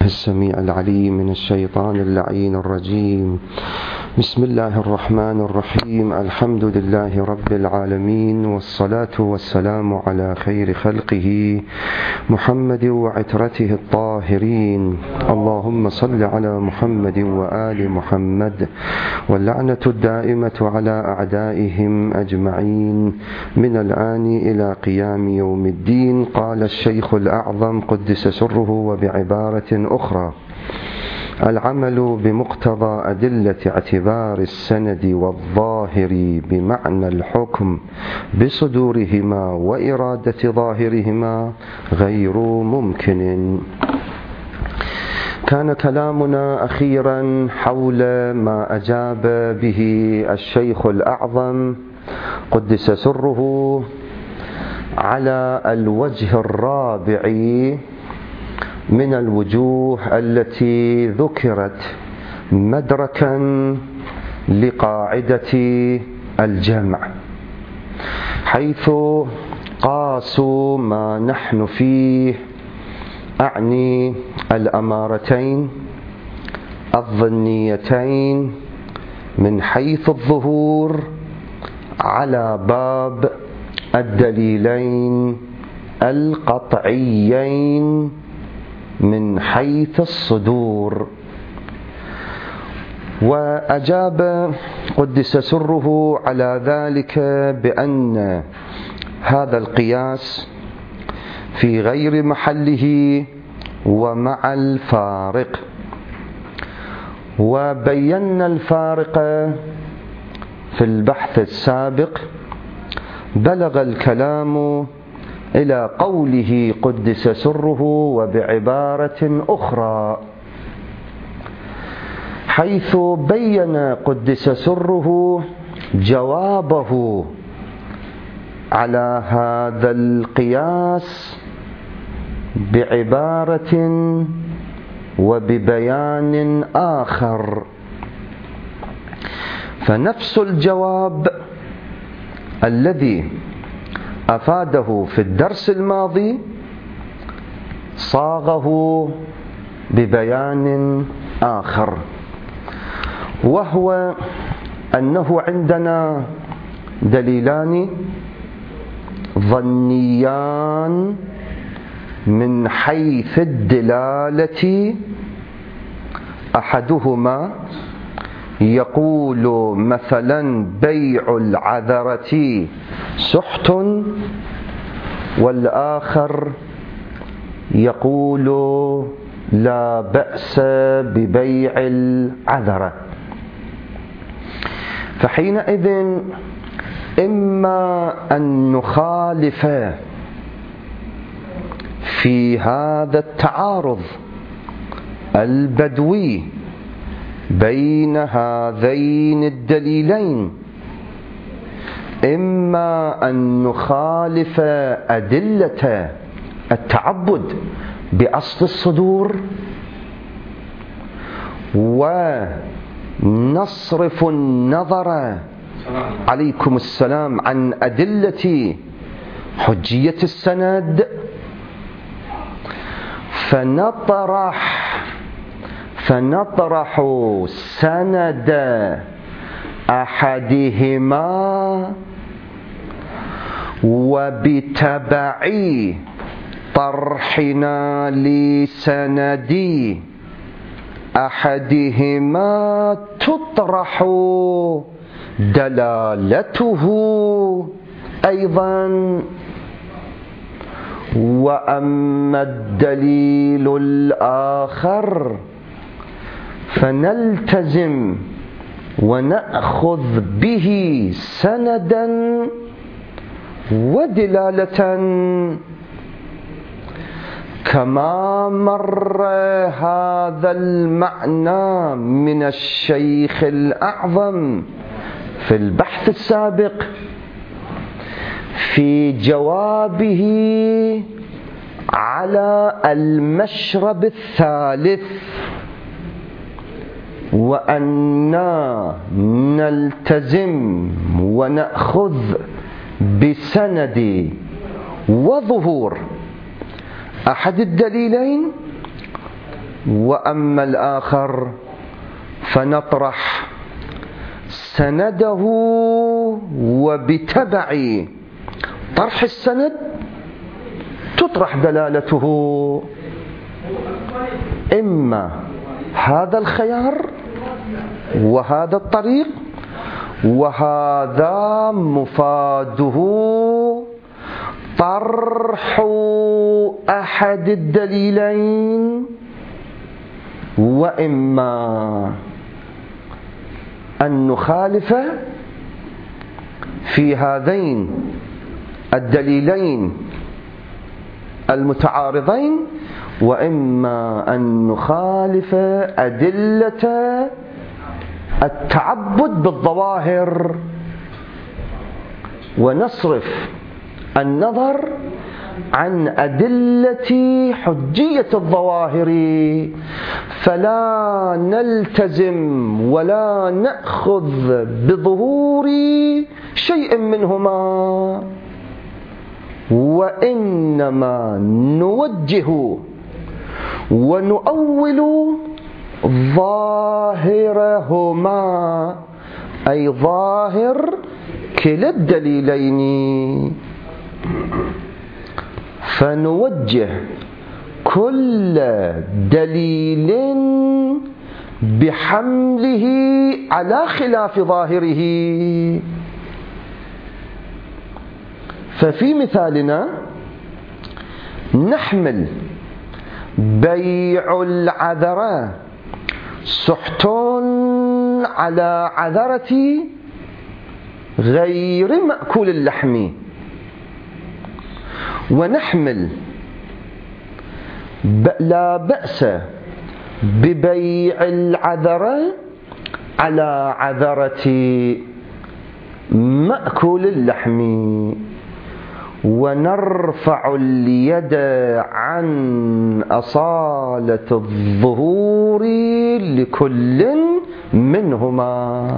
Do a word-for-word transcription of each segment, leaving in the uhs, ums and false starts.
السميع العليم من الشيطان اللعين الرجيم. بسم الله الرحمن الرحيم. الحمد لله رب العالمين، والصلاة والسلام على خير خلقه محمد وعترته الطاهرين. اللهم صل على محمد وآل محمد، واللعنة الدائمة على أعدائهم أجمعين من الآن إلى قيام يوم الدين. قال الشيخ الأعظم قدس سره وبعبارة أخرى: العمل بمقتضى أدلة اعتبار السند والظاهر بمعنى الحكم بصدورهما وإرادة ظاهرهما غير ممكن. كان كلامنا أخيرا حول ما أجاب به الشيخ الأعظم قدس سره على الوجه الرابع من الوجوه التي ذكرت مدركا لقاعدة الجمع، حيث قاسوا ما نحن فيه، أعني الأمارتين الظنيتين من حيث الظهور، على باب الدليلين القطعيين من حيث الصدور. وأجاب قدس سره على ذلك بأن هذا القياس في غير محله ومع الفارق، وبينا الفارق في البحث السابق. بلغ الكلام إلى قوله قدس سره وبعبارة أخرى، حيث بين قدس سره جوابه على هذا القياس بعبارة وببيان آخر. فنفس الجواب الذي أفاده في الدرس الماضي صاغه ببيان آخر، وهو أنه عندنا دليلان ظنيان من حيث الدلالة، أحدهما يقول مثلا بيع العذرة سحت، والآخر يقول لا بأس ببيع العذرة. فحينئذ إما أن نخالف في هذا التعارض البدوي بين هذين الدليلين، إما أن نخالف أدلة التعبد بأصل الصدور ونصرف النظر عليكم السلام عن أدلة حجية السند، فنطرح فنطرح سند أحدهما، وبتبع طرحنا لسند أحدهما تطرح دلالته أيضا. وأما الدليل الآخر فنلتزم ونأخذ به سندا ودلالة، كما مر هذا المعنى من الشيخ الأعظم في البحث السابق في جوابه على المشرب الثالث، وأننا نلتزم ونأخذ بسند وظهور أحد الدليلين وأما الآخر فنطرح سنده، وبتبع طرح السند تطرح دلالته، إما هذا الخيار وهذا الطريق، وهذا مفاده طرح أحد الدليلين، وإما أن نخالف في هذين الدليلين المتعارضين، وإما أن نخالف أدلة التعبد بالظواهر ونصرف النظر عن أدلة حجية الظواهر، فلا نلتزم ولا نأخذ بظهور شيء منهما، وإنما نوجه ونؤول ظاهرهما، أي ظاهر كلا الدليلين، فنوجه كل دليل بحمله على خلاف ظاهره. ففي مثالنا نحمل بيع العذرة سحت على عذرة غير مأكول اللحم، ونحمل لا بأس ببيع العذرة على عذرة مأكول اللحم، ونرفع اليد عن أصالة الظهور لكل منهما.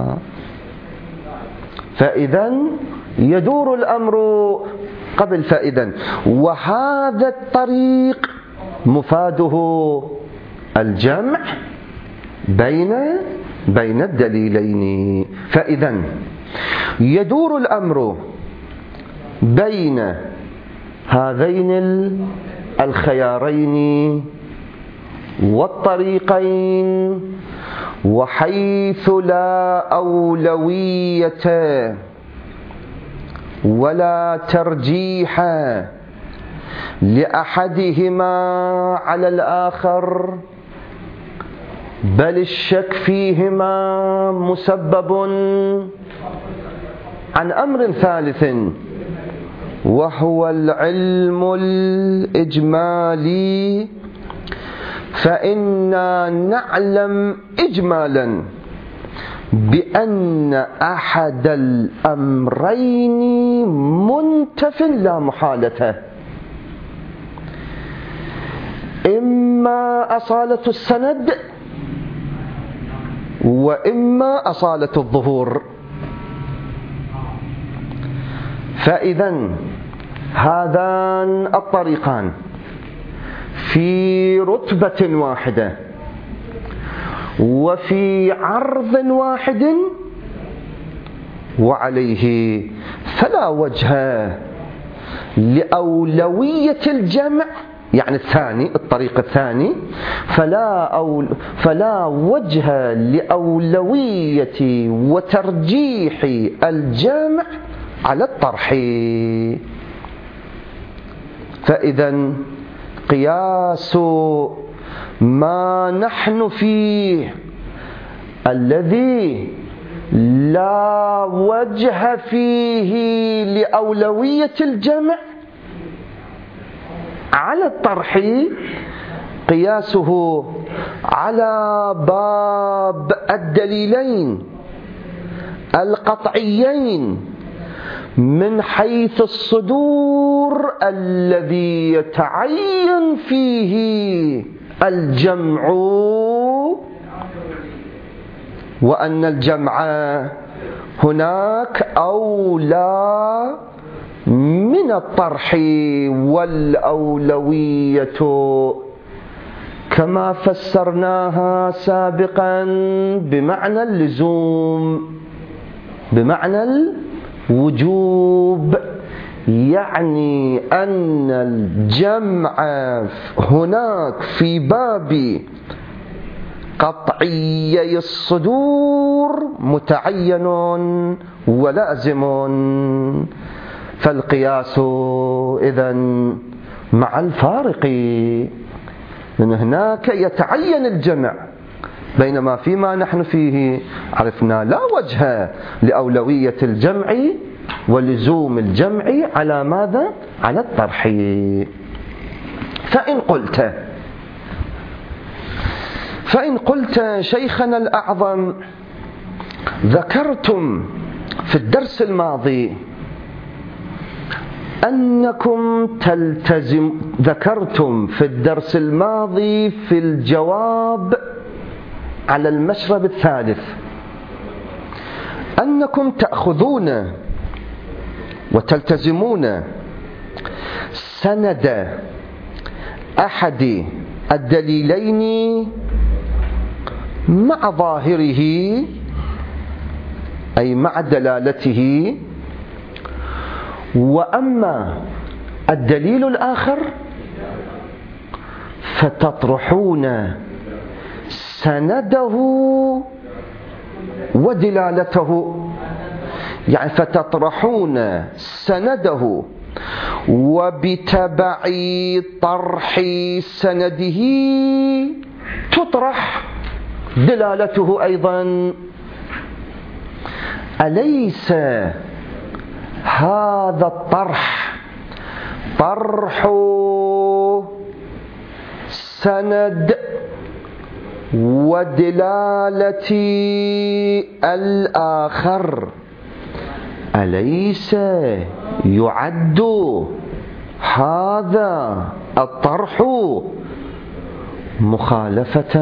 فإذا يدور الأمر قبل فإذا، وهذا الطريق مفاده الجمع بين بين الدليلين. فإذا يدور الأمر بين هذين الخيارين والطريقين، وحيث لا أولوية ولا ترجيح لأحدهما على الآخر، بل الشك فيهما مسبب عن أمر ثالث، وهو العلم الإجمالي، فإنا نعلم إجمالا بأن أحد الأمرين منتف لا محالة، إما أصالة السند وإما أصالة الظهور. فإذا هذان الطريقان في رتبة واحدة وفي عرض واحد، وعليه فلا وجه لأولوية الجمع، يعني الثاني الطريق الثاني فلا أول فلا وجه لأولوية وترجيح الجمع على الطرح. فإذا قياس ما نحن فيه الذي لا وجه فيه لأولوية الجمع على الطرح، قياسه على باب الدليلين القطعيين من حيث الصدور الذي يتعين فيه الجمع، وأن الجمع هناك أولى من الطرح، والأولوية كما فسرناها سابقا بمعنى اللزوم، بمعنى الوجوب، يعني أن الجمع هناك في باب قطعي الصدور متعين ولازم، فالقياس إذن مع الفارق، من هناك يتعين الجمع، بينما فيما نحن فيه عرفنا لا وجه لأولوية الجمع ولزوم الجمع على ماذا؟ على الطرح. فإن قلت فإن قلت شيخنا الأعظم ذكرتم في الدرس الماضي أنكم تلتزم ذكرتم في الدرس الماضي في الجواب على المشرب الثالث أنكم تأخذون وتلتزمون سند أحد الدليلين مع ظاهره، أي مع دلالته، وأما الدليل الآخر فتطرحون سنده ودلالته، يعني فتطرحون سنده وبتبع طرح سنده تطرح دلالته أيضا. أليس هذا الطرح طرح سند ودلالة الآخر، أليس يعد هذا الطرح مخالفة؟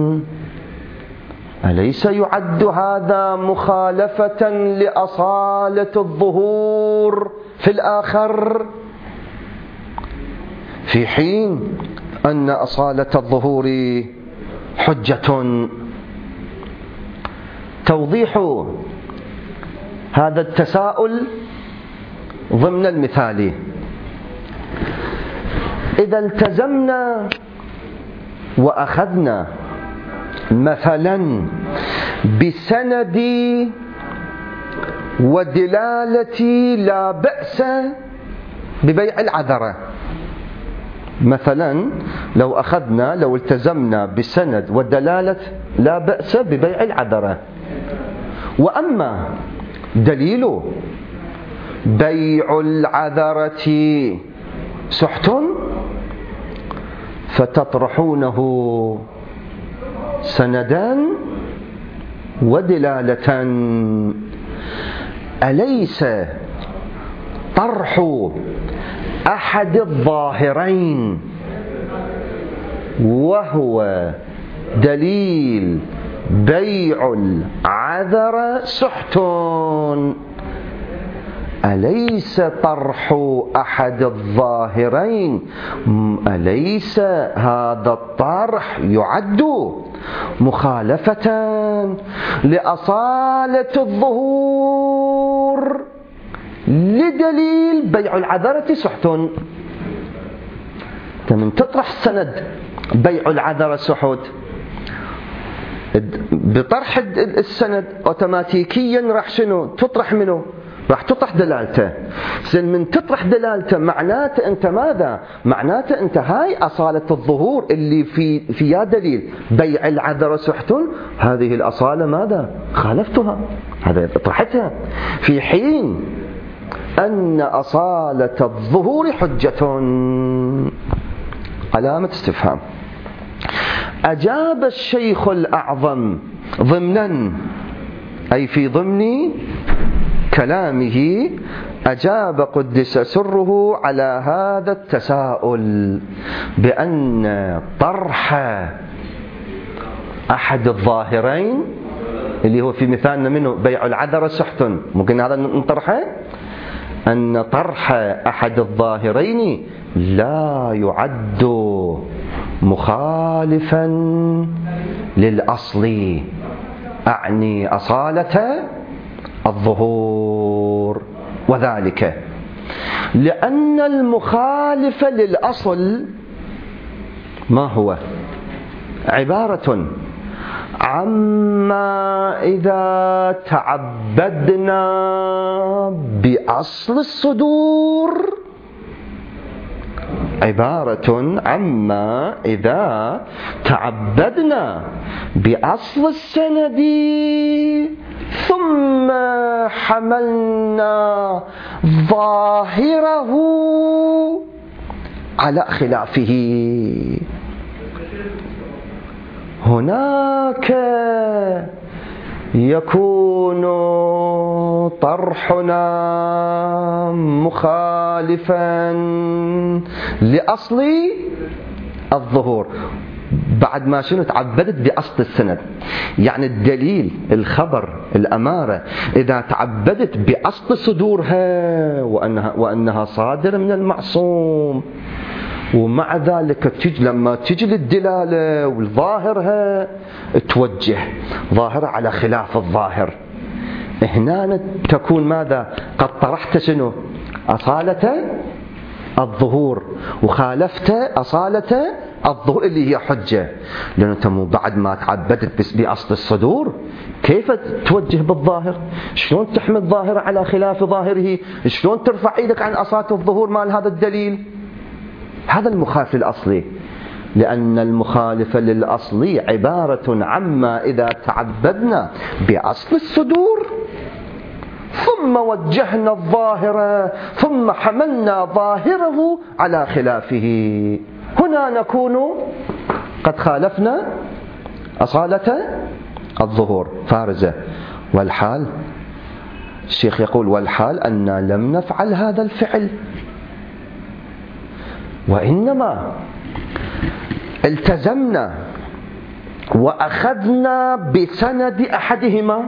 أليس يعد هذا مخالفة لأصالة الظهور في الآخر، في حين أن أصالة الظهور حجة؟ توضيح هذا التساؤل ضمن المثال: إذا التزمنا وأخذنا مثلا بسند ودلالة لا بأس ببيع العذرة، مثلا لو أخذنا لو التزمنا بسند ودلالة لا بأس ببيع العذرة، وأما دليل بيع العذرة سحت فتطرحونه سندا ودلالة، أليس طرح أحد الظاهرين وهو دليل بيع العذر سحت، أليس طرح أحد الظاهرين أليس هذا الطرح يعد مخالفة لأصالة الظهور لدليل بيع العذرة سحت؟ من تطرح سند بيع العذرة سحت بطرح السند اوتوماتيكيا راح شنو تطرح منه؟ راح تطرح دلالته. زين من تطرح دلالته معناته انت ماذا؟ معناته انت هاي اصالة الظهور اللي في فيها دليل بيع العذرة سحت، هذه الاصالة ماذا؟ خالفتها، هذا طرحتها، في حين ان اصالة الظهور حجة. علامة استفهام. أجاب الشيخ الأعظم ضمنا، أي في ضمن كلامه، أجاب قدس سره على هذا التساؤل بأن طرح أحد الظاهرين اللي هو في مثالنا منه بيع العذرة سحت، ممكن هذا نطرحه، أن طرح أحد الظاهرين لا يعد مخالفا للأصل، أعني أصالة الظهور، وذلك لأن المخالف للأصل ما هو؟ عبارة عما إذا تعبدنا بأصل الصدور، عبارة عما إذا تعبدنا بأصل السند ثم حملنا ظاهره على خلافه. هناك يكون طرحنا مخالفا لأصل الظهور بعد ما شنو تعبدت بأصل السند. يعني الدليل، الخبر، الأمارة إذا تعبدت بأصل صدورها وأنها, وأنها صادرة من المعصوم، ومع ذلك تجي لما تجي للدلالة والظاهرها توجه ظاهرة على خلاف الظاهر، هنا تكون ماذا؟ قد طرحت شنو؟ أصالة الظهور، وخالفت أصالة الظهور اللي هي حجة، لأنه تم بعد ما تعبدت بأصل الصدور كيف توجه بالظاهر؟ شلون تحمل ظاهرة على خلاف ظاهره؟ شلون ترفع ايدك عن أصالة الظهور مال هذا الدليل؟ هذا المخالف للأصلي، لأن المخالف للأصلي عبارة عما إذا تعبدنا بأصل الصدور ثم وجهنا الظاهر ثم حملنا ظاهره على خلافه، هنا نكون قد خالفنا أصالة الظهور فارزة. والحال الشيخ يقول والحال أننا لم نفعل هذا الفعل، وإنما التزمنا وأخذنا بسند أحدهما،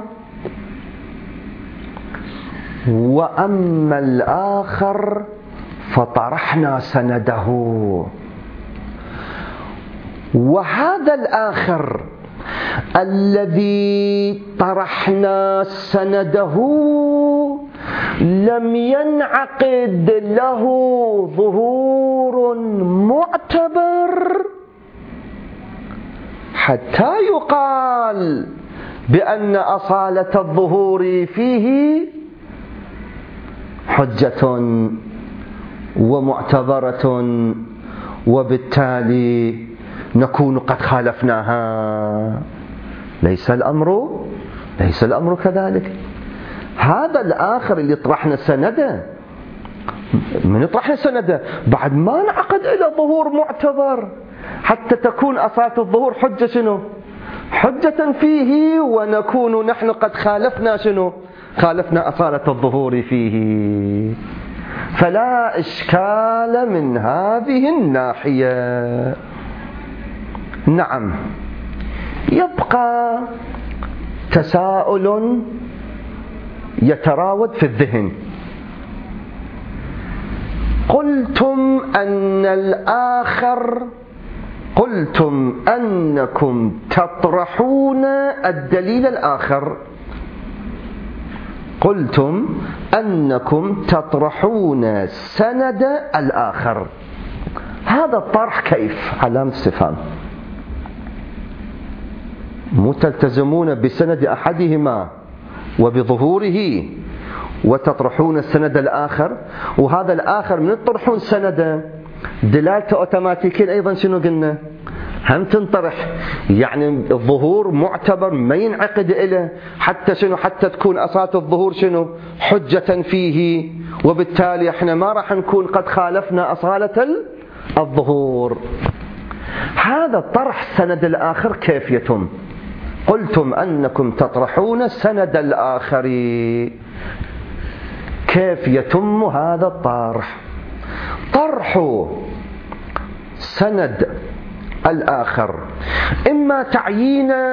وأما الآخر فطرحنا سنده. وهذا الآخر الذي طرحنا سنده لم ينعقد له ظهور معتبر حتى يقال بأن أصالة الظهور فيه حجة ومعتبرة، وبالتالي نكون قد خالفناها. ليس الأمر ليس الأمر كذلك. هذا الآخر اللي طرحنا سنده، من طرحنا سنده بعد ما نعقد إلى ظهور معتبر حتى تكون أصالة الظهور حجة شنو؟ حجة فيه، ونكون نحن قد خالفنا شنو؟ خالفنا أصالة الظهور فيه. فلا إشكال من هذه الناحية. نعم، يبقى تساؤل يتراود في الذهن. قلتم أن الآخر قلتم أنكم تطرحون الدليل الآخر قلتم أنكم تطرحون سند الآخر. هذا الطرح كيف؟ علامة استفهام. مو تلتزمون بسند أحدهما وبظهوره وتطرحون السند الآخر، وهذا الآخر من تطرحون سنده دلالته أوتوماتيكيا أيضا شنو قلنا؟ هم تنطرح، يعني الظهور معتبر ما ينعقد إله حتى شنو؟ حتى تكون أصالة الظهور شنو؟ حجة فيه، وبالتالي احنا ما راح نكون قد خالفنا أصالة الظهور. هذا طرح سند الآخر كيف يتم؟ قلتم أنكم تطرحون سند الآخر، كيف يتم هذا الطرح؟ طرح سند الآخر إما تعيينا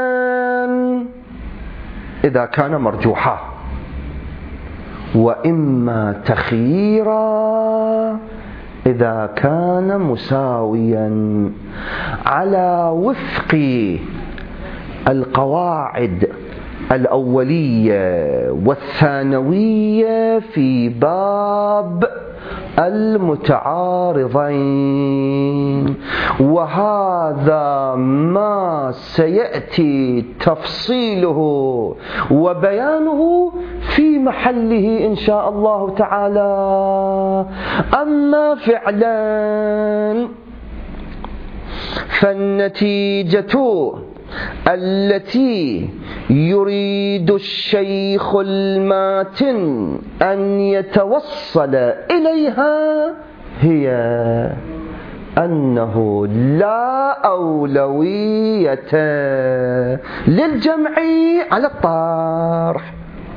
إذا كان مرجوحا، وإما تخييرا إذا كان مساويا على وفق القواعد الأولية والثانوية في باب المتعارضين، وهذا ما سيأتي تفصيله وبيانه في محله إن شاء الله تعالى. أما فعلا فالنتيجة التي يريد الشيخ الماتن أن يتوصل إليها هي أنه لا أولوية للجمع على الطرح.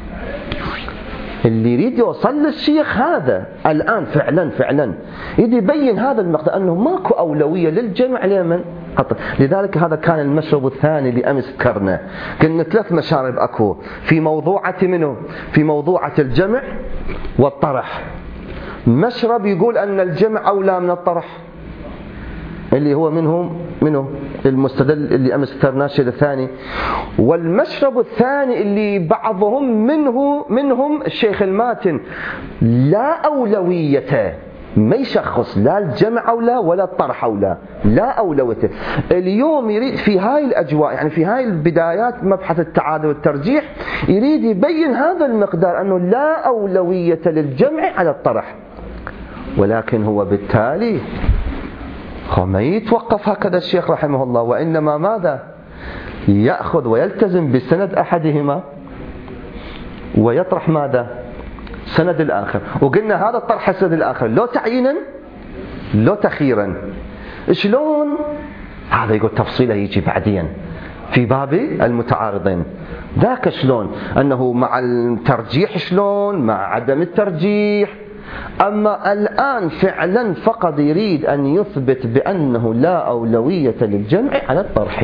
اللي يريد يوصل للشيخ هذا الآن فعلا فعلا يريد يبين هذا المقدار أنه ماكو أولوية للجمع لمن. لذلك هذا كان المشرب الثاني اللي أمس ذكرنا. كنا ثلاث مشارب أكو في موضوعة منه في موضوعة الجمع والطرح. مشرب يقول أن الجمع أولى من الطرح اللي هو منهم منه المستدل اللي أمس ذكرناه الشيء الثاني. والمشرب الثاني اللي بعضهم منه منهم الشيخ الماتن لا أولوية، ما يشخص لا الجمع أولى ولا الطرح أولى، لا أولوية. اليوم يريد في هاي الأجواء يعني في هاي البدايات مبحث التعادل والترجيح يريد يبين هذا المقدار أنه لا أولوية للجمع على الطرح. ولكن هو بالتالي ما يتوقف هكذا الشيخ رحمه الله، وإنما ماذا يأخذ ويلتزم بسند أحدهما ويطرح ماذا سند الآخر. وقلنا هذا الطرح السند الآخر لو تعيينا لو تخيرا. شلون هذا يقول تفصيله يجي بعدين في باب المتعارضين. ذاك شلون أنه مع الترجيح شلون مع عدم الترجيح. أما الآن فعلا فقط يريد أن يثبت بأنه لا أولوية للجمع على الطرح.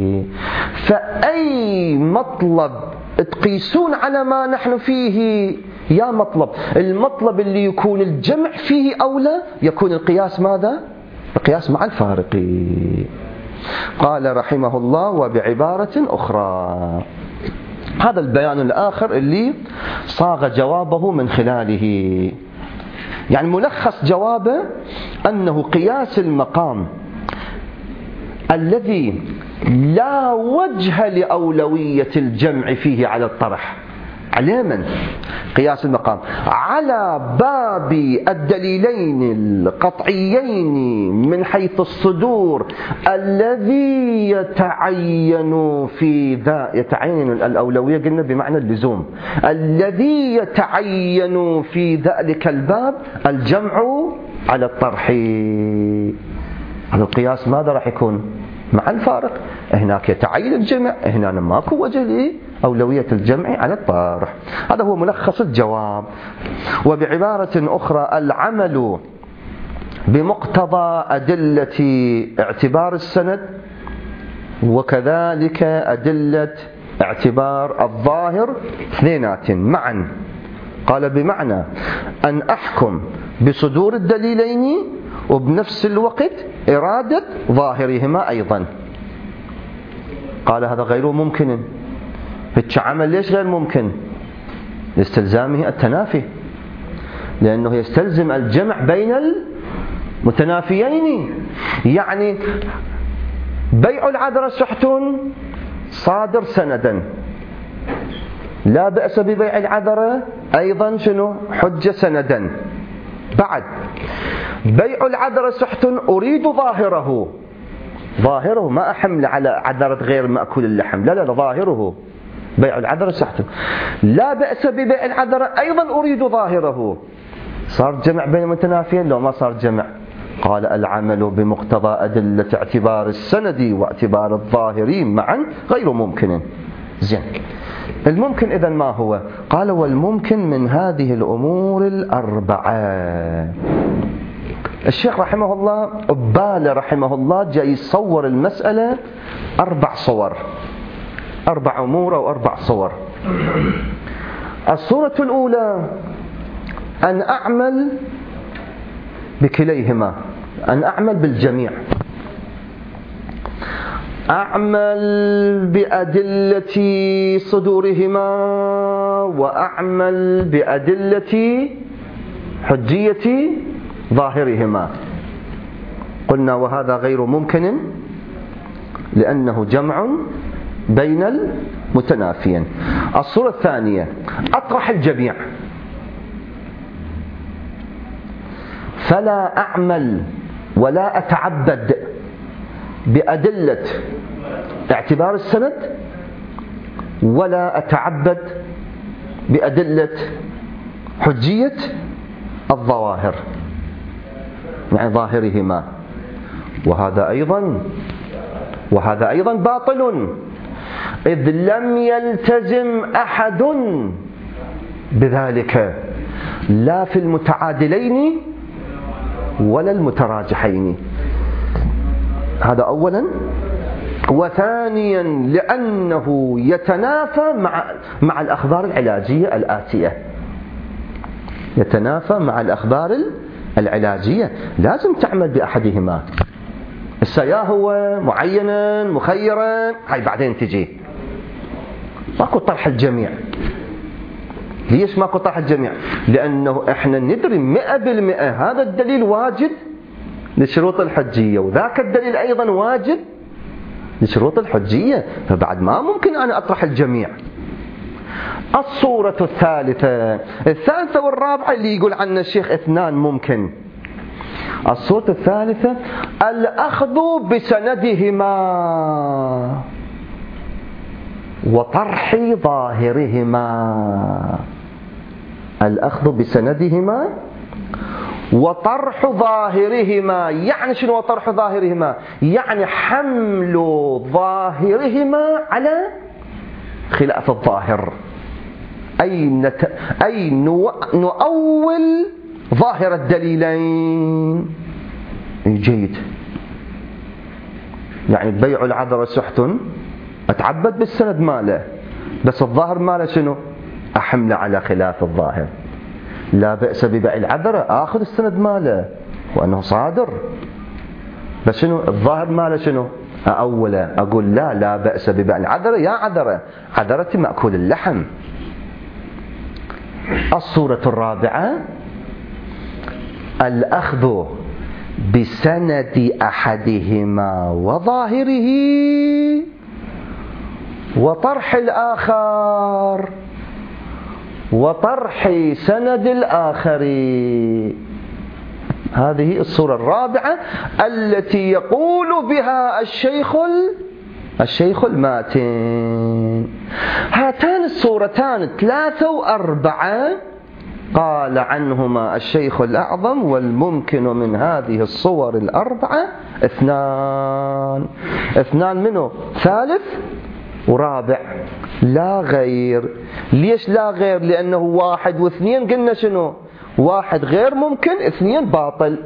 فأي مطلب تقيسون على ما نحن فيه يا مطلب المطلب اللي يكون الجمع فيه أولى يكون القياس ماذا؟ القياس مع الفارق. قال رحمه الله وبعبارة أخرى. هذا البيان الآخر اللي صاغ جوابه من خلاله. يعني ملخص جوابه أنه قياس المقام الذي لا وجه لأولوية الجمع فيه على الطرح على من؟ قياس المقام على باب الدليلين القطعيين من حيث الصدور الذي يتعين في ذا يتعين الأولوية قلنا بمعنى اللزوم الذي يتعين في ذلك الباب الجمع على الطرح. هذا القياس ماذا راح يكون؟ مع الفارق. هناك يتعين الجمع هنا ماكو وجه أولوية الجمع على الطرح. هذا هو ملخص الجواب. وبعبارة أخرى العمل بمقتضى أدلة اعتبار السند وكذلك أدلة اعتبار الظاهر اثنينات معا. قال بمعنى أن أحكم بصدور الدليلين وبنفس الوقت إرادة ظاهرهما أيضا. قال هذا غير ممكن. بالعمل ليش غير ممكن؟ لاستلزامه التنافي، لأنه يستلزم الجمع بين المتنافيين. يعني بيع العذرة سحت صادر سندا، لا بأس ببيع العذرة أيضا شنو حجة سندا. بعد بيع العذرة سحت أريد ظاهره، ظاهره ما أحمل على عذرة غير مأكول اللحم، لا لا ظاهره بيع العذرة سحت. لا بأس ببيع العذرة أيضا أريد ظاهره. صار جمع بين المتنافيين لو ما صار جمع. قال العمل بمقتضى أدلة اعتبار السند واعتبار الظاهرين معا غير ممكن. زين الممكن إذن ما هو؟ قال والممكن من هذه الأمور الأربعة. الشيخ رحمه الله أبال رحمه الله جاي يصور المسألة أربع صور، أربع أمور أو أربع صور. الصورة الأولى أن أعمل بكليهما، أن أعمل بالجميع، أعمل بأدلة صدورهما وأعمل بأدلة حجية ظاهرهما. قلنا وهذا غير ممكن لأنه جمع بين المتنافيين. الصورة الثانية أطرح الجميع، فلا أعمل ولا أتعبد بأدلة اعتبار السند ولا أتعبد بأدلة حجية الظواهر، يعني ظاهرهما. وهذا أيضا وهذا أيضا باطل، إذ لم يلتزم أحد بذلك، لا في المتعادلين ولا المتراجحين. هذا أولا. وثانيا لأنه يتنافى مع مع الأخبار العلاجية الآتية، يتنافى مع الأخبار العلاجية. لازم تعمل بأحدهما. السيا هو معينا مخيرا، هاي بعدين تجي. ماكو طرح الجميع. ليش ماكو طرح الجميع؟ لأنه إحنا ندري مئة بالمئة هذا الدليل واجد لشروط الحجية، وذاك الدليل أيضا واجد لشروط الحجية، فبعد ما ممكن أنا أطرح الجميع. الصورة الثالثة الثالثة والرابعة اللي يقول عنها الشيخ اثنان ممكن. الصورة الثالثة الأخذ بسندهما وطرح ظاهرهما. الأخذ بسندهما وطرح ظاهرهما، يعني شنو طرح ظاهرهما؟ يعني حمل ظاهرهما على خلاف الظاهر، أي, نت... أي نو... نؤول ظاهر الدليلين. جيد. يعني بيع العذرة سحت، أتعبد بالسند ماله، بس الظاهر ماله شنو؟ أحمله على خلاف الظاهر. لا بأس ببيع العذرة، آخذ السند ماله وأنه صادر، بس شنو الظاهر ماله؟ شنو أوله؟ أقول لا لا بأس ببيع العذرة، يا عذرة عذرتي مأكول اللحم. الصورة الرابعة الأخذ بسند أحدهما وظاهره وطرح الآخر وطرح سند الآخر. هذه الصورة الرابعة التي يقول بها الشيخ الشيخ الماتن. هاتان الصورتان ثلاثة وأربعة قال عنهما الشيخ الأعظم والممكن من هذه الصور الأربعة اثنان. اثنان منه ثالث ورابع، لا غير. ليش لا غير؟ لأنه واحد واثنين قلنا شنو؟ واحد غير ممكن، اثنين باطل.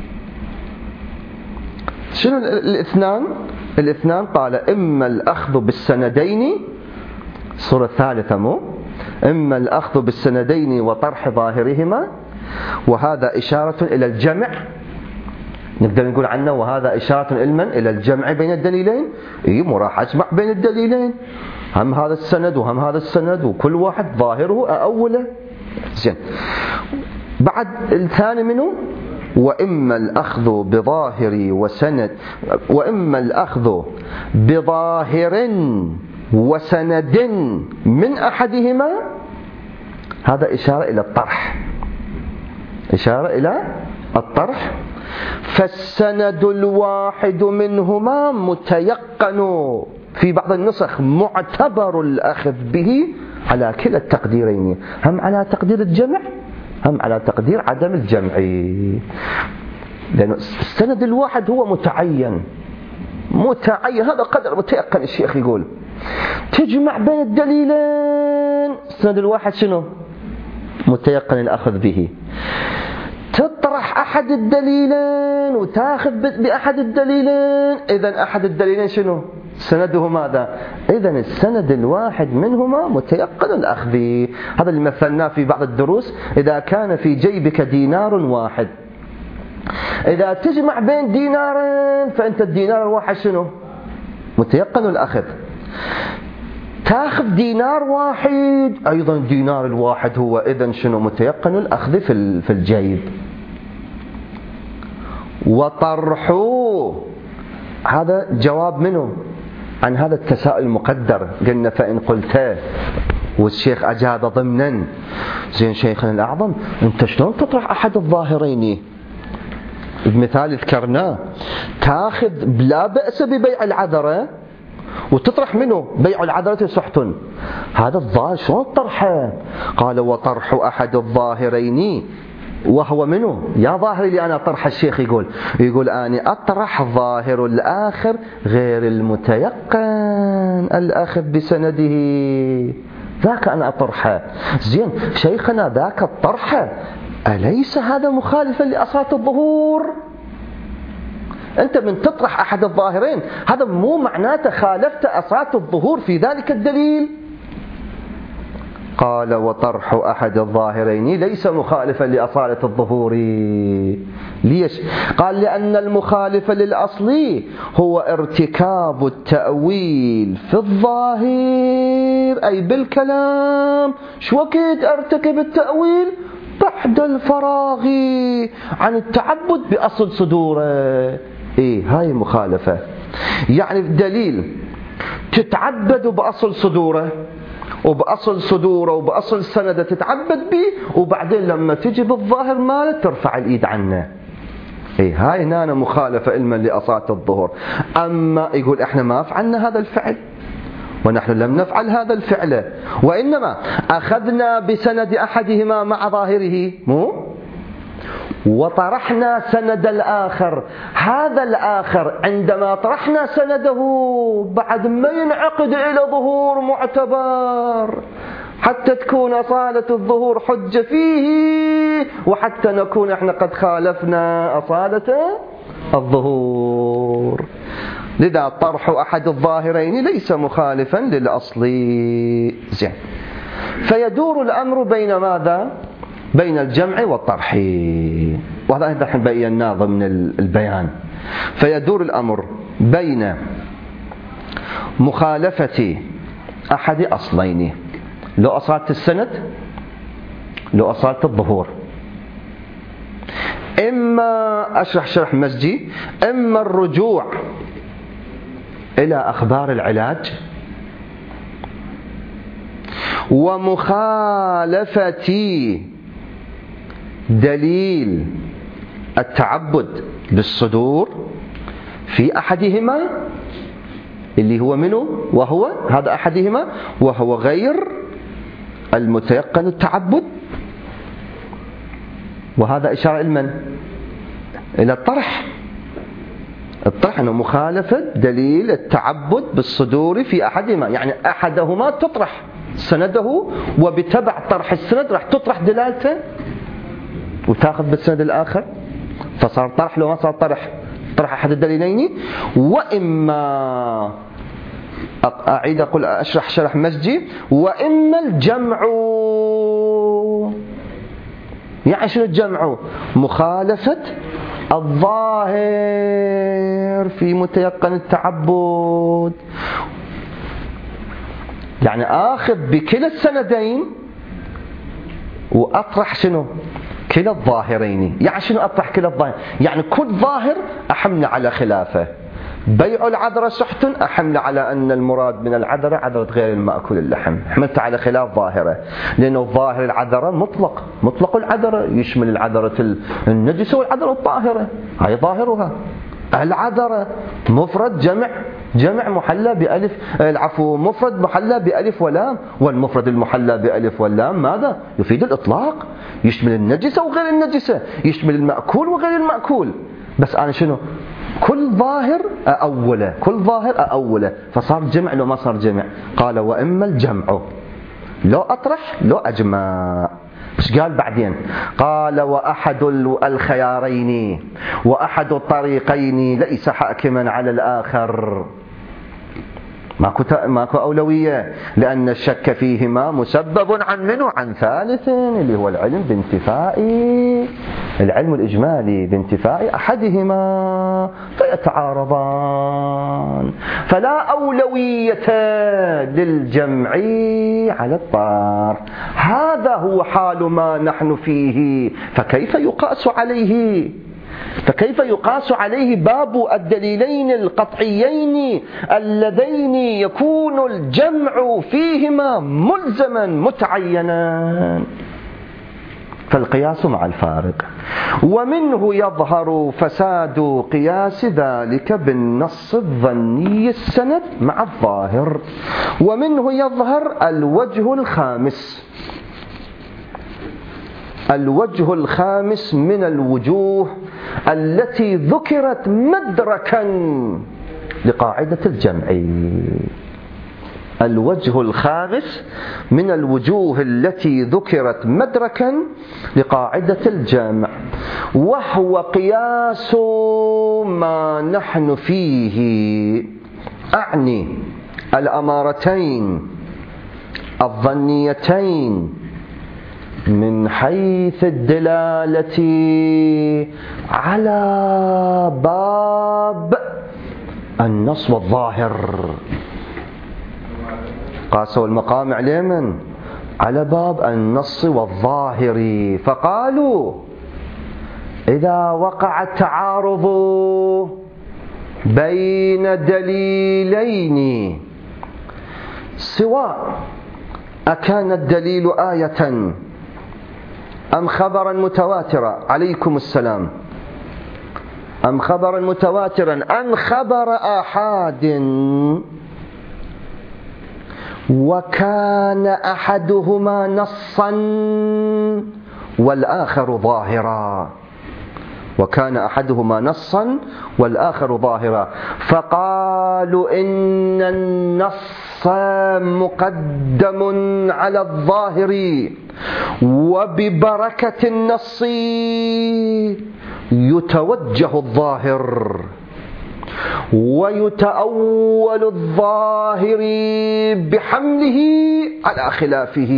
شنو الاثنان؟ الاثنان قال إما الأخذ بالسندين، الصورة الثالثة مو إما الأخذ بالسندين وطرح ظاهرهما، وهذا إشارة إلى الجمع. نقدر نقول عنه وهذا إشارة علما إلى الجمع بين الدليلين. إيه مو راح أجمع بين الدليلين، هم هذا السند وهم هذا السند وكل واحد ظاهره أوله. زين. بعد الثاني منه وإما الأخذ بظاهر وسند، وإما الأخذ بظاهر وسند من أحدهما، هذا إشارة إلى الطرح، إشارة إلى الطرح. فالسند الواحد منهما متيقن، في بعض النسخ معتبر الأخذ به على كلا التقديرين، هم على تقدير الجمع هم على تقدير عدم الجمع. لأن السند الواحد هو متعين متعين هذا قدر متيقن. الشيخ يقول تجمع بين الدليلين، السند الواحد شنو؟ متيقن الأخذ به. تطرح أحد الدليلين وتأخذ بأحد الدليلين، إذن أحد الدليلين شنو؟ سنده ماذا؟ إذن السند الواحد منهما متيقن الأخذ. هذا اللي مثلناه في بعض الدروس. إذا كان في جيبك دينار واحد إذا تجمع بين دينارين فأنت الدينار الواحد شنو؟ متيقن الأخذ. تاخذ دينار واحد أيضا الدينار الواحد هو إذن شنو؟ متيقن الأخذ في في الجيب. وطرحوا، هذا جواب منه عن هذا التساؤل المقدر. قلنا فإن قلت، والشيخ أجاب ضمنا. زين شيخنا الأعظم، أنت شلون تطرح أحد الظاهرين؟ المثال ذكرناه، تاخذ بلا بأس ببيع العذرة وتطرح منه بيع العذرة سحت، هذا الظاهر شلون طرحه؟ قال وطرح أحد الظاهرين وهو منه. يا ظاهر اللي أنا طرح الشيخ يقول يقول أنا أطرح ظاهر الآخر غير المتيقن الأخذ بسنده، ذاك أنا أطرحه. زين شيخنا ذاك الطرحه أليس هذا مخالفا لأصالة الظهور؟ أنت من تطرح أحد الظاهرين هذا مو معناته خالفت أصالة الظهور في ذلك الدليل. قال وطرح أحد الظاهرين ليس مخالفا لأصالة الظهور. ليش؟ قال لأن المخالف للأصل هو ارتكاب التأويل في الظاهر أي بالكلام. شو وقت ارتكب التأويل؟ بعد الفراغ عن التعبد بأصل صدوره. إيه هاي مخالفة. يعني دليل تتعبد بأصل صدوره وبأصل صدوره وبأصل سنده تتعبد به، وبعدين لما تجي بالظاهر ماله ترفع الإيد عنه. إيه هاي هنا مخالفة علما لأصالة الظهور. أما يقول إحنا ما فعلنا هذا الفعل ونحن لم نفعل هذا الفعل، وإنما أخذنا بسند أحدهما مع ظاهره مو وطرحنا سند الآخر. هذا الآخر عندما طرحنا سنده بعد ما ينعقد إلى ظهور معتبر حتى تكون أصالة الظهور حجة فيه، وحتى نكون احنا قد خالفنا أصالة الظهور. لذا طرح أحد الظاهرين ليس مخالفا للأصل. زين، فيدور الأمر بين ماذا؟ بين الجمع والطرح، وهذا نحن بيناه ضمن البيان. فيدور الأمر بين مخالفة أحد أصلين، لو أصالة السند لو أصالة الظهور. إما أشرح شرح مزجي، إما الرجوع إلى أخبار العلاج، ومخالفة دليل التعبد بالصدور في أحدهما اللي هو منه وهو هذا أحدهما وهو غير المتيقن التعبد. وهذا إشارة لمن؟ إلى الطرح. الطرح أنه مخالفة دليل التعبد بالصدور في أحدهما، يعني أحدهما تطرح سنده وبتبع طرح السند راح تطرح دلالته وتأخذ بالسند الآخر، فصار طرح. لو ما صار طرح طرح أحد الدليلين. وإما أعيد أقول أشرح شرح مزجي، وإما الجمع. يعني شنو الجمع؟ مخالفة الظاهر في متيقن التعبد، يعني آخذ بكلا السندين وأطرح شنو؟ كلا الظاهرين. يعني شنو أطرح كلا الظاهر؟ يعني كل ظاهر أحمل على خلافه. بيع العذرة سحت أحمل على أن المراد من العذرة عذرة غير المأكول اللحم، حملت على خلاف ظاهرة، لأنه ظاهر العذرة مطلق مطلق العذرة يشمل العذرة النجسة والعذرة الطاهرة، هاي ظاهرها. العذرة مفرد جمع جمع محلى بألف، العفو مفرد محلى بألف ولام، والمفرد المحلى بألف واللام ماذا؟ يفيد الإطلاق، يشمل النجسة وغير النجسة، يشمل المأكول وغير المأكول. بس أنا شنو؟ كل ظاهر أأوله كل ظاهر أأوله، فصار جمع لو ما صار جمع. قال وإما الجمع، لو أطرح لو أجمع. ايش قال بعدين؟ قال وأحد الخيارين وأحد الطريقين ليس حاكما على الآخر. ماكو ماكو أولوية، لأن الشك فيهما مسبب عن منه عن ثالث اللي هو العلم بانتفاء العلم الإجمالي بانتفاء أحدهما فيتعارضان، فلا أولوية للجمع على الطار. هذا هو حال ما نحن فيه، فكيف يقاس عليه فكيف يقاس عليه باب الدليلين القطعيين اللذين يكون الجمع فيهما ملزما متعينا؟ فالقياس مع الفارق. ومنه يظهر فساد قياس ذلك بالنص الظني السند مع الظاهر. ومنه يظهر الوجه الخامس الوجه الخامس من الوجوه التي ذكرت مدركا لقاعدة الجمع. الوجه الخامس من الوجوه التي ذكرت مدركا لقاعدة الجمع، وهو قياس ما نحن فيه، أعني الأمارتين الظنيتين من حيث الدلالة على باب النص والظاهر. قاسوا المقام عليهم على باب النص والظاهر، فقالوا إذا وقع التعارض بين دليلين سواء أكان الدليل آية أم خبرا متواترا، عليكم السلام، أم خبرا متواترا أم خبر آحاد، وكان أحدهما نصا والآخر ظاهرا وكان أحدهما نصا والآخر ظاهرا فقالوا إن النص مقدم على الظاهر، وببركة النص يتوجه الظاهر ويتأول الظاهر بحمله على خلافه،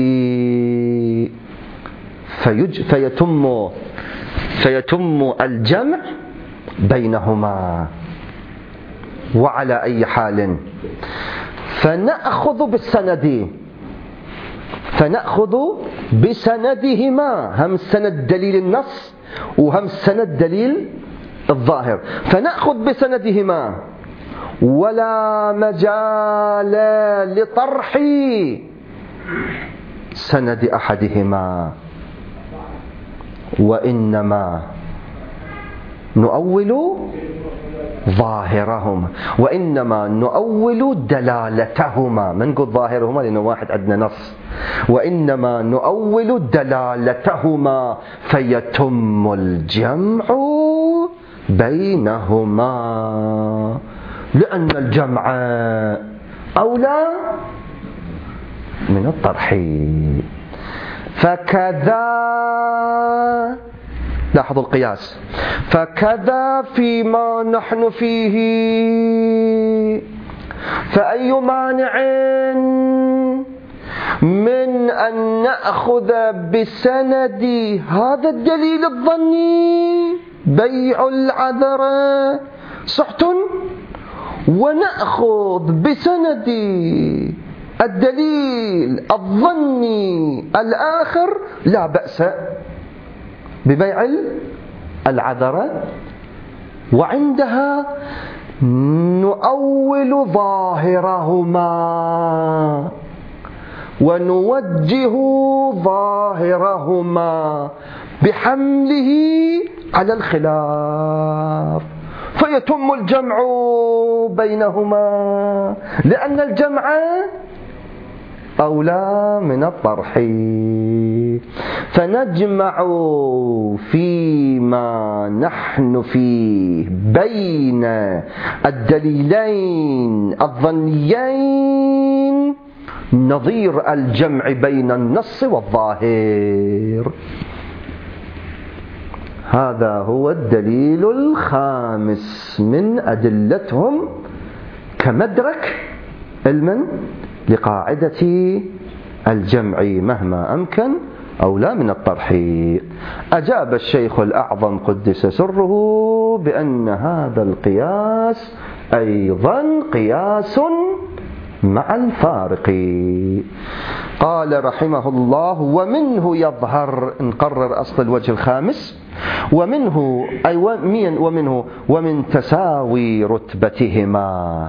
فيج فيتم فيتم الجمع بينهما. وعلى أي حال فنأخذ بالسند فنأخذ بسندهما، هم سند دليل النص وهم سند دليل الظاهر، فنأخذ بسندهما ولا مجال لطرح سند أحدهما، وإنما نؤول ظاهرهما وإنما نؤول دلالتهما. ما نقول ظاهرهما لأنه واحد عندنا نص، وإنما نؤول دلالتهما فيتم الجمع بينهما، لأن الجمع أولى من الطرح. فكذا، لاحظوا القياس، فكذا فيما نحن فيه، فأي مانع من أن نأخذ بسند هذا الدليل الظني بيع العذرة صحت، ونأخذ بسند الدليل الظني الآخر لا بأس ببيع العذرة، وعندها نؤول ظاهرهما ونوجه ظاهرهما بحمله على الخلاف، فيتم الجمع بينهما، لأن الجمع أولى من الطرح. فنجمع فيما نحن فيه بين الدليلين الظنيين نظير الجمع بين النص والظاهر. هذا هو الدليل الخامس من أدلتهم كمدرك علما لقاعدة الجمع مهما أمكن أولى من الطرح. أجاب الشيخ الأعظم قدس سره بأن هذا القياس أيضا قياس مع الفارق. قال رحمه الله: ومنه يظهر، نقرر أصل الوجه الخامس، ومنه أي ومنه ومن تساوي رتبتهما،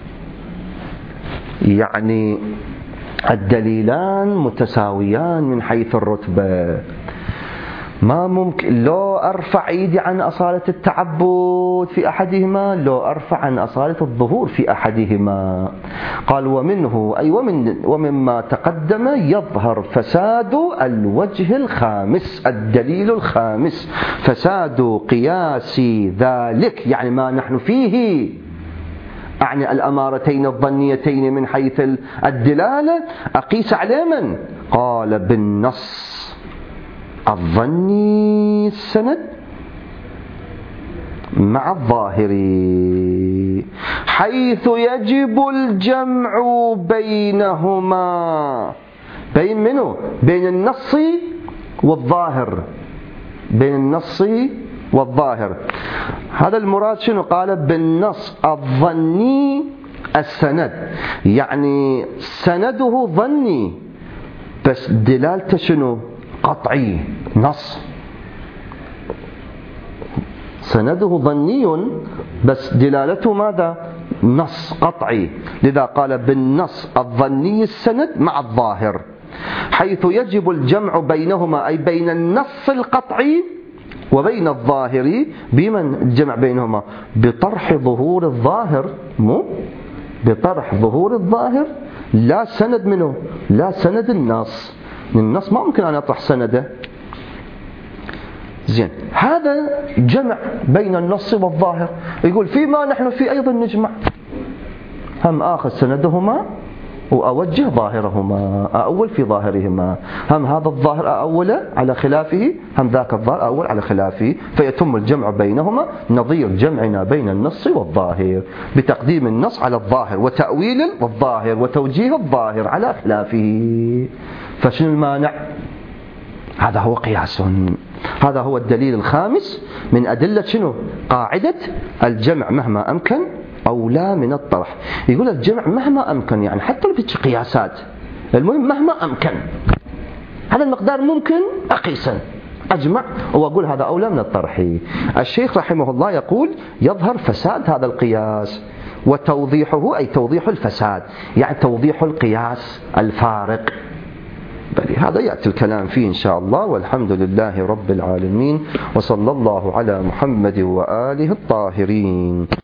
يعني الدليلان متساويان من حيث الرتبة. ما ممكن لو أرفع إيدي عن أصالة التعبد في أحدهما لو أرفع عن أصالة الظهور في أحدهما. قال: ومنه أي ومن ومما تقدم يظهر فساد الوجه الخامس، الدليل الخامس، فساد قياس ذلك، يعني ما نحن فيه، أعني الأمارتين الظنيتين من حيث الدلالة، أقيس على من؟ قال: بالنص الظني السند مع الظاهر، حيث يجب الجمع بينهما. بين منه؟ بين النص والظاهر، بين النص والظاهر. هذا المراد شنو؟ قال: بالنص الظني السند، يعني سنده ظني بس دلالته شنو؟ قطعي، نص. سنده ظني بس دلالته ماذا؟ نص قطعي. لذا قال: بالنص الظني السند مع الظاهر، حيث يجب الجمع بينهما، أي بين النص القطعي وبين الظاهر. بمن الجمع بينهما؟ بطرح ظهور الظاهر، مو بطرح ظهور الظاهر، لا سند منه، لا سند النص. النص ما ممكن أن أطرح سنده. زين، هذا جمع بين النص والظاهر. يقول: فيما نحن في أيضا نجمع، هم آخذ سندهما وأوجه ظاهرهما، أأول في ظاهرهما، هم هذا الظاهر أأول على خلافه، هم ذاك الظاهر أأول على خلافه، فيتم الجمع بينهما نظير جمعنا بين النص والظاهر، بتقديم النص على الظاهر وتأويل الظاهر وتوجيه الظاهر على خلافه. فشنو المانع؟ هذا هو قياس. هذا هو الدليل الخامس من أدلة شنو؟ قاعدة الجمع مهما أمكن أولى من الطرح. يقول الجمع مهما أمكن، يعني حتى لو في قياسات، المهم مهما أمكن، هذا المقدار ممكن أقيسا أجمع وأقول هذا أولى من الطرح. الشيخ رحمه الله يقول: يظهر فساد هذا القياس وتوضيحه، أي توضيح الفساد، يعني توضيح القياس الفارق. بل هذا يأتي الكلام فيه إن شاء الله. والحمد لله رب العالمين، وصلى الله على محمد وآله الطاهرين.